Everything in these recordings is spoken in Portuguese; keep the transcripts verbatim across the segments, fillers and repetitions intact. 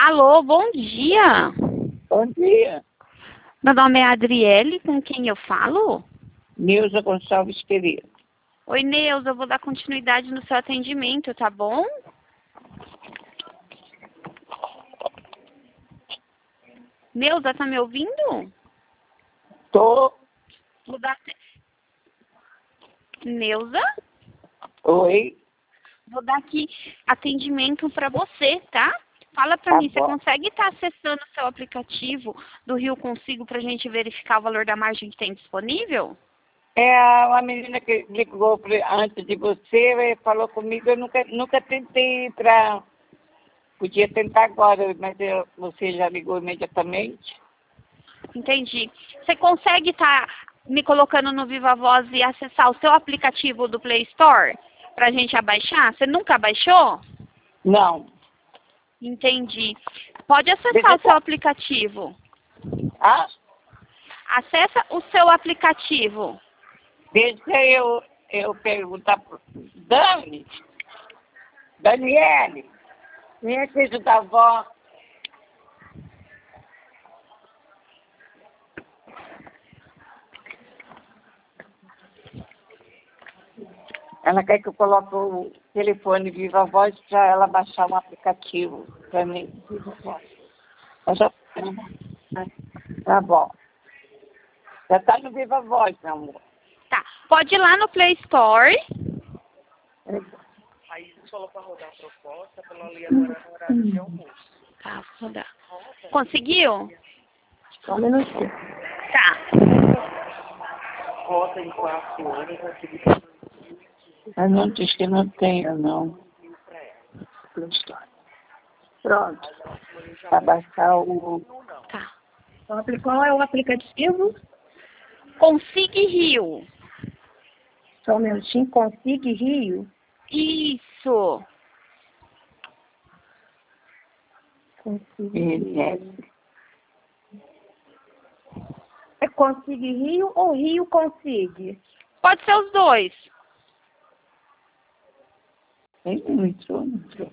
Alô, bom dia. Bom dia. Meu nome é Adriele, com quem eu falo? Neuza Gonçalves Pereira. Oi, Neuza, eu vou dar continuidade no seu atendimento, tá bom? Neuza, tá me ouvindo? Tô. Vou dar... Neuza? Oi. Vou dar aqui atendimento para você, tá? Fala para Tá mim, você bom. consegue estar acessando o seu aplicativo do Rio Consigo para a gente verificar o valor da margem que tem disponível? É uma menina que ligou pra- antes de você e falou comigo. Eu nunca, nunca tentei para... Podia tentar agora, mas eu- você já ligou imediatamente. Entendi. Você consegue estar me colocando no Viva Voz e acessar o seu aplicativo do Play Store para a gente abaixar? Você nunca baixou? Não. Entendi. Pode acessar Deixa o seu eu... aplicativo. Ah, Acessa o seu aplicativo. deixa eu, eu perguntar pro Dani. Daniele. Quem é que ajuda a avó? Ela quer que eu coloque o telefone Viva Voz para ela baixar um aplicativo para mim. Viva Voz. Eu já... Tá bom. Já está no Viva Voz, meu amor. Tá. Pode ir lá no Play Store. Aí você falou para rodar a proposta para ela ler agora no horário de almoço. Tá, vou dar. Conseguiu? Só um minutinho. Tá. Rota em quatro anos, aquele Eu não diz que não tenho, não. Pronto. Para baixar o... Tá. Qual é o aplicativo? Consigue Rio. Só um minutinho. Consigue Rio? Isso. Consigue I N S. É Consigue Rio ou Rio Consigue? Pode ser os dois. Tem muito, muito.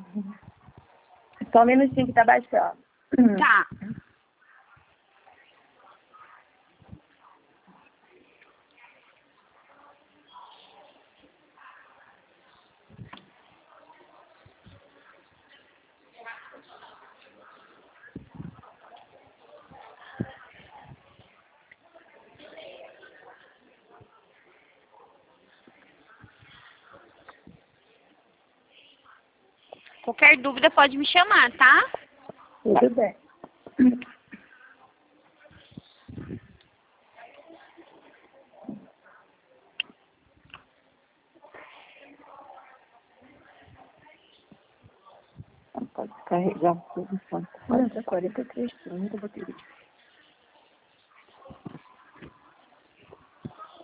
Só um minutinho que tá baixando. Tá. Qualquer dúvida pode me chamar, tá? Tudo bem. Não pode carregar tudo. Só. Olha, tá quarenta e três, nunca botei.